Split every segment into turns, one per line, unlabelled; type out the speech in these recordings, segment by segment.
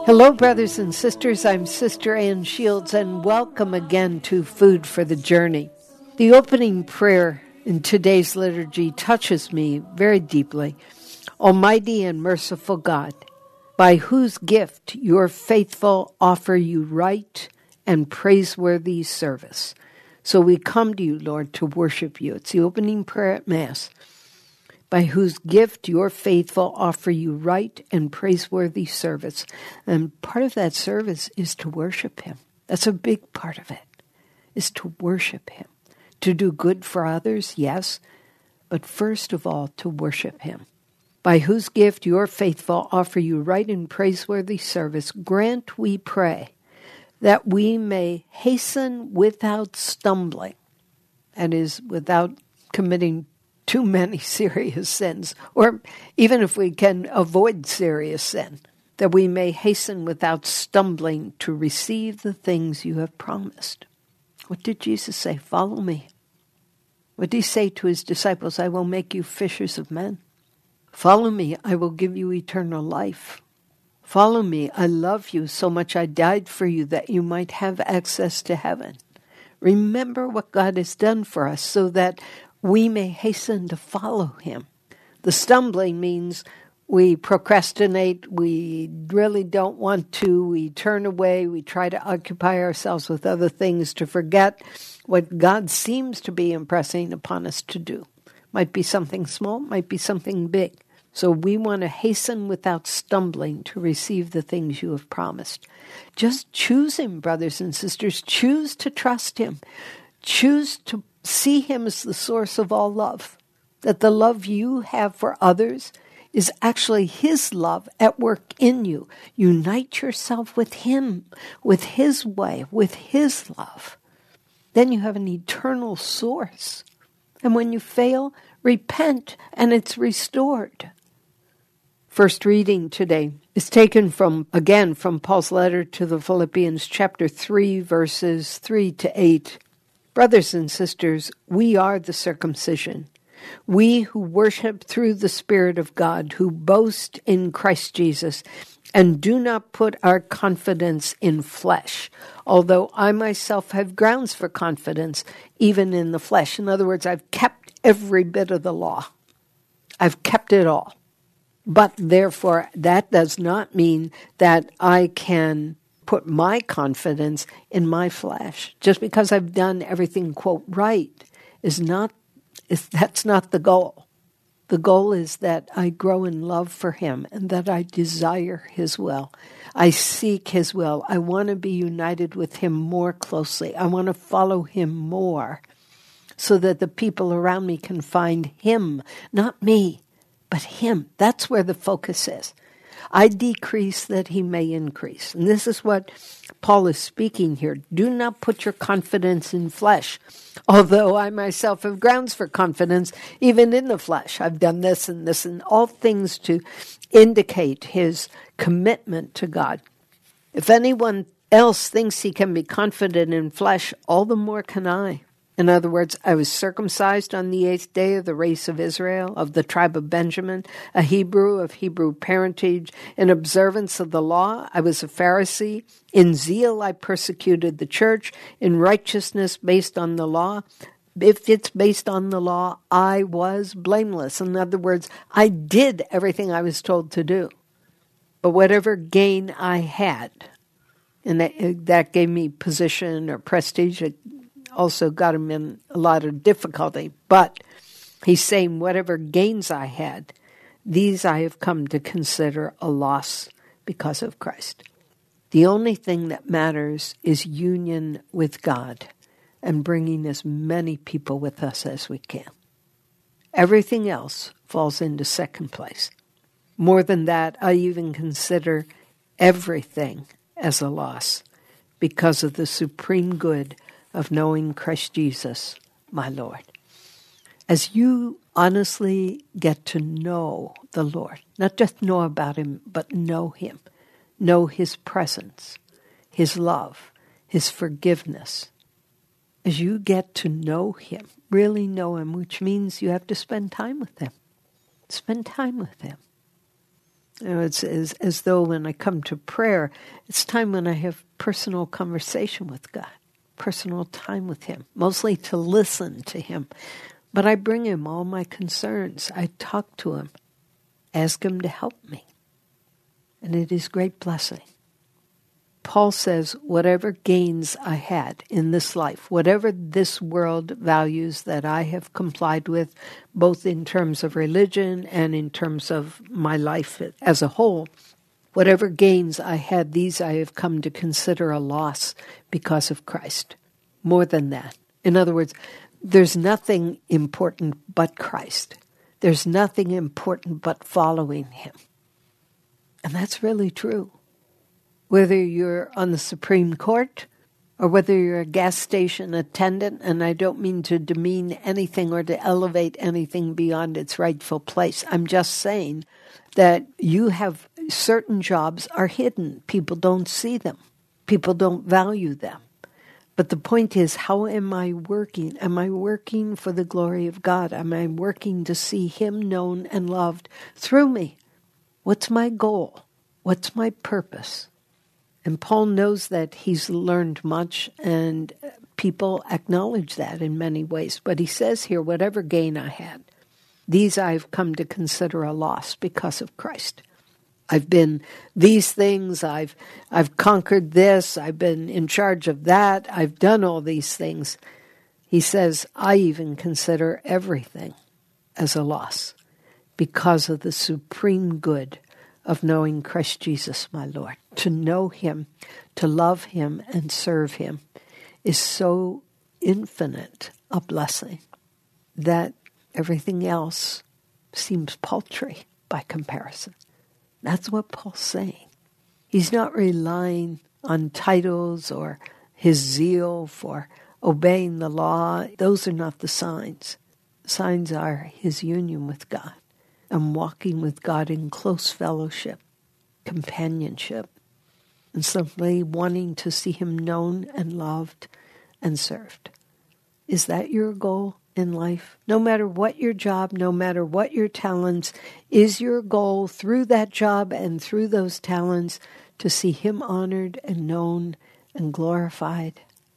Hello, brothers and sisters. I'm Sister Ann Shields, and welcome again to Food for the Journey. The opening prayer in today's liturgy touches me very deeply. Almighty and merciful God, by whose gift your faithful offer you right and praiseworthy service. So we come to you, Lord, to worship you. It's the opening prayer at Mass. By whose gift your faithful offer you right and praiseworthy service. And part of that service is to worship him. That's a big part of it, is to worship him. To do good for others, yes, but first of all, to worship him. By whose gift your faithful offer you right and praiseworthy service, grant, we pray, that we may hasten without stumbling, that is, without committing too many serious sins, or even if we can avoid serious sin, that we may hasten without stumbling to receive the things you have promised. What did Jesus say? Follow me. What did he say to his disciples? I will make you fishers of men. Follow me, I will give you eternal life. Follow me, I love you so much I died for you that you might have access to heaven. Remember what God has done for us so that we may hasten to follow him. The stumbling means we procrastinate, we really don't want to, we turn away, we try to occupy ourselves with other things to forget what God seems to be impressing upon us to do. Might be something small, might be something big. So we want to hasten without stumbling to receive the things you have promised. Just choose him, brothers and sisters. Choose to trust him. Choose to see him as the source of all love, that the love you have for others is actually his love at work in you. Unite yourself with him, with his way, with his love. Then you have an eternal source. And when you fail, repent and it's restored. First reading today is taken from Paul's letter to the Philippians, chapter 3, verses 3 to 8. Brothers and sisters, we are the circumcision, we who worship through the Spirit of God, who boast in Christ Jesus, and do not put our confidence in flesh, although I myself have grounds for confidence, even in the flesh. In other words, I've kept every bit of the law. I've kept it all. But therefore, that does not mean that I can put my confidence in my flesh. Just because I've done everything, quote, right, that's not the goal. The goal is that I grow in love for him and that I desire his will. I seek his will. I want to be united with him more closely. I want to follow him more so that the people around me can find him, not me, but him. That's where the focus is. I decrease that he may increase. And this is what Paul is speaking here. Do not put your confidence in flesh. Although I myself have grounds for confidence, even in the flesh. I've done this and all things to indicate his commitment to God. If anyone else thinks he can be confident in flesh, all the more can I. In other words, I was circumcised on the 8th day of the race of Israel, of the tribe of Benjamin, a Hebrew of Hebrew parentage. In observance of the law, I was a Pharisee. In zeal, I persecuted the church. In righteousness based on the law, if it's based on the law, I was blameless. In other words, I did everything I was told to do. But whatever gain I had, and that gave me position or prestige, it also got him in a lot of difficulty. But he's saying whatever gains I had, these I have come to consider a loss because of Christ. The only thing that matters is union with God and bringing as many people with us as we can. Everything else falls into second place. More than that, I even consider everything as a loss because of the supreme good of knowing Christ Jesus, my Lord. As you honestly get to know the Lord, not just know about him, but know him, know his presence, his love, his forgiveness. As you get to know him, really know him, which means you have to spend time with him. Spend time with him. It's as though when I come to prayer, it's time when I have personal conversation with God, personal time with Him, mostly to listen to Him. But I bring Him all my concerns. I talk to Him, ask Him to help me. And it is great blessing. Paul says, whatever gains I had in this life, whatever this world values that I have complied with, both in terms of religion and in terms of my life as a whole, whatever gains I had, these I have come to consider a loss because of Christ. More than that. In other words, there's nothing important but Christ. There's nothing important but following Him. And that's really true. Whether you're on the Supreme Court or whether you're a gas station attendant, and I don't mean to demean anything or to elevate anything beyond its rightful place. I'm just saying that you have certain jobs are hidden. People don't see them. People don't value them. But the point is, how am I working? Am I working for the glory of God? Am I working to see Him known and loved through me? What's my goal? What's my purpose? And Paul knows that he's learned much, and people acknowledge that in many ways. But he says here, whatever gain I had, these I've come to consider a loss because of Christ. I've been these things, I've conquered this, I've been in charge of that, I've done all these things. He says, I even consider everything as a loss because of the supreme good of knowing Christ Jesus, my Lord. To know Him, to love Him, and serve Him is so infinite a blessing that everything else seems paltry by comparison. That's what Paul's saying. He's not relying on titles or his zeal for obeying the law. Those are not the signs. Signs are his union with God and walking with God in close fellowship, companionship, and simply wanting to see Him known and loved and served. Is that your goal in life? No matter what your job, no matter what your talents, is your goal through that job and through those talents to see Him honored and known and glorified?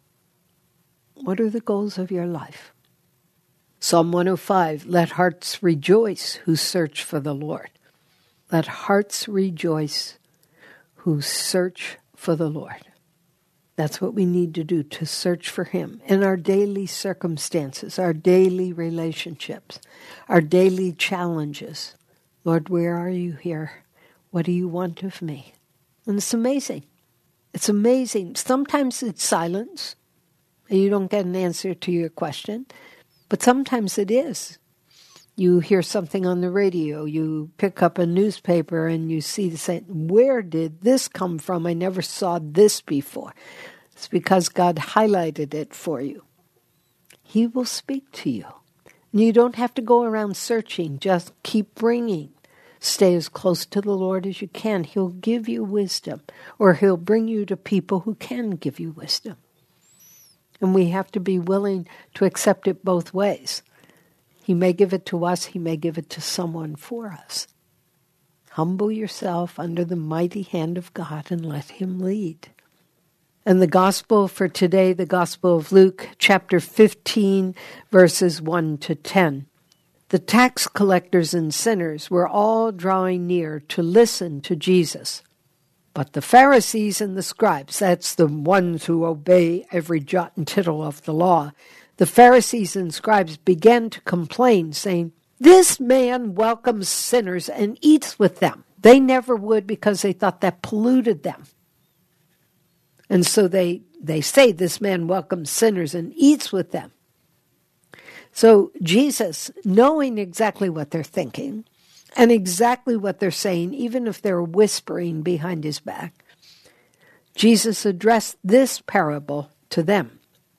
What are the goals of your life? Psalm 105, let hearts rejoice who search for the Lord. Let hearts rejoice who search for the Lord. That's what we need to do, to search for Him in our daily circumstances, our daily relationships, our daily challenges. Lord, where are You here? What do You want of me? And it's amazing. It's amazing. Sometimes it's silence, and you don't get an answer to your question. But sometimes it is. You hear something on the radio, you pick up a newspaper, and you see the same, where did this come from? I never saw this before. It's because God highlighted it for you. He will speak to you. And you don't have to go around searching, just keep bringing. Stay as close to the Lord as you can. He'll give you wisdom, or He'll bring you to people who can give you wisdom. And we have to be willing to accept it both ways. He may give it to us. He may give it to someone for us. Humble yourself under the mighty hand of God and let Him lead. And the gospel for today, the Gospel of Luke, chapter 15, verses 1 to 10. The tax collectors and sinners were all drawing near to listen to Jesus. But the Pharisees and the scribes, that's the ones who obey every jot and tittle of the law, the Pharisees and scribes began to complain, saying, this man welcomes sinners and eats with them. They never would because they thought that polluted them. And so they say this man welcomes sinners and eats with them. So Jesus, knowing exactly what they're thinking, and exactly what they're saying, even if they're whispering behind His back, Jesus addressed this parable to them.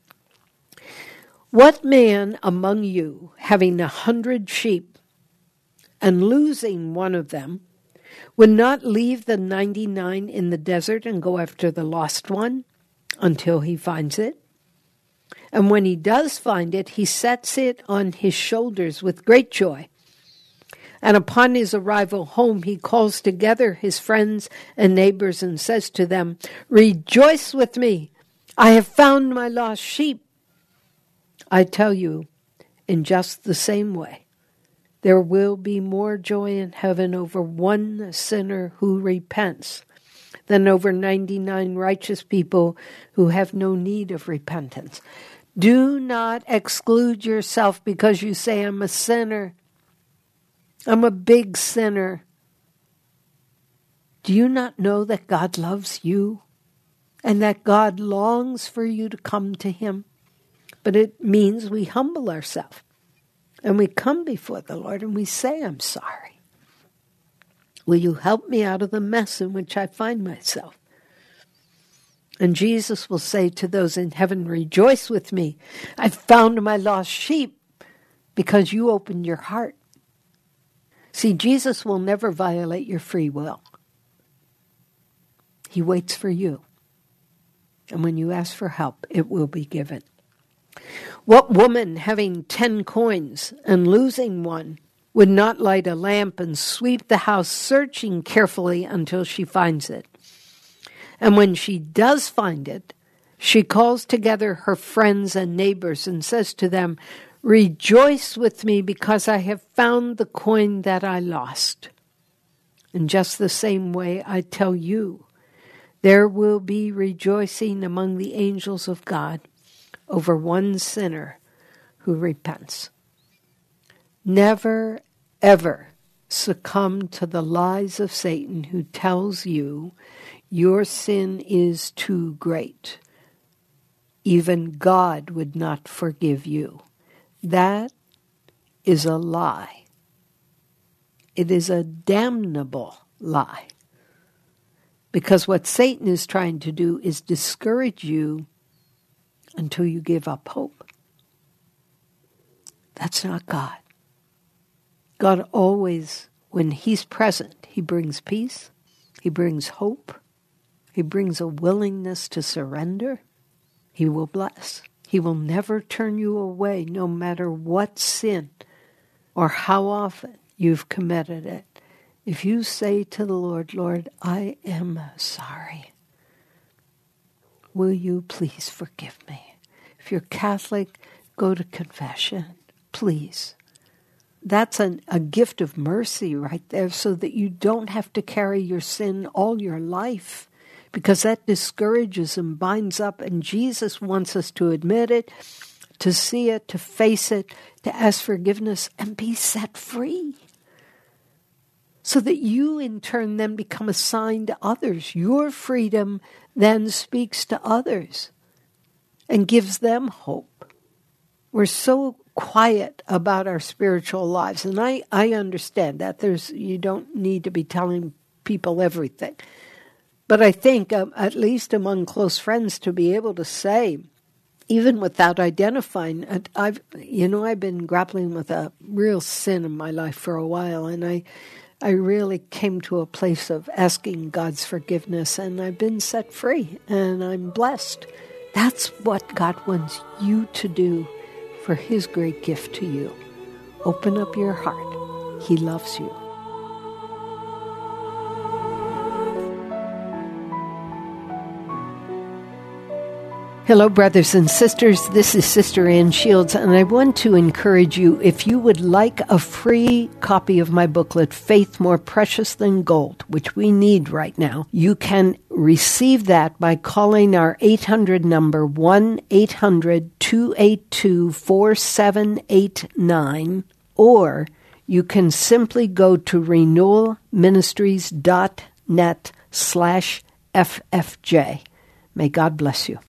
What man among you, having 100 sheep, and losing one of them, would not leave the 99 in the desert and go after the lost one until he finds it? And when he does find it, he sets it on his shoulders with great joy. And upon his arrival home, he calls together his friends and neighbors and says to them, "Rejoice with me! I have found my lost sheep." I tell you, in just the same way, there will be more joy in heaven over one sinner who repents than over 99 righteous people who have no need of repentance. Do not exclude yourself because you say, "I'm a sinner. I'm a big sinner." Do you not know that God loves you and that God longs for you to come to him? But it means we humble ourselves and we come before the Lord and we say, "I'm sorry. Will you help me out of the mess in which I find myself?" And Jesus will say to those in heaven, "Rejoice with me. I found my lost sheep," because you opened your heart. See, Jesus will never violate your free will. He waits for you. And when you ask for help, it will be given. What woman, having 10 coins and losing one, would not light a lamp and sweep the house, searching carefully until she finds it? And when she does find it, she calls together her friends and neighbors and says to them, "Rejoice with me because I have found the coin that I lost." In just the same way, I tell you, there will be rejoicing among the angels of God over one sinner who repents. Never, ever succumb to the lies of Satan, who tells you your sin is too great. Even God would not forgive you. That is a lie. It is a damnable lie. Because what Satan is trying to do is discourage you until you give up hope. That's not God. God always, when he's present, he brings peace, he brings hope, he brings a willingness to surrender. He will bless. He will never turn you away, no matter what sin or how often you've committed it. If you say to the Lord, "Lord, I am sorry. Will you please forgive me?" If you're Catholic, go to confession, please. That's a gift of mercy right there, so that you don't have to carry your sin all your life, because that discourages and binds up, and Jesus wants us to admit it, to see it, to face it, to ask forgiveness, and be set free. So that you in turn then become a sign to others. Your freedom then speaks to others and gives them hope. We're so quiet about our spiritual lives, and I understand that. You don't need to be telling people everything. But I think, at least among close friends, to be able to say, even without identifying, I've been grappling with a real sin in my life for a while, and I really came to a place of asking God's forgiveness, and I've been set free, and I'm blessed. That's what God wants you to do for his great gift to you. Open up your heart. He loves you. Hello, brothers and sisters. This is Sister Ann Shields, and I want to encourage you, if you would like a free copy of my booklet, Faith More Precious Than Gold, which we need right now, you can receive that by calling our 800 number, 1-800-282-4789, or you can simply go to renewalministries.net/FFJ. May God bless you.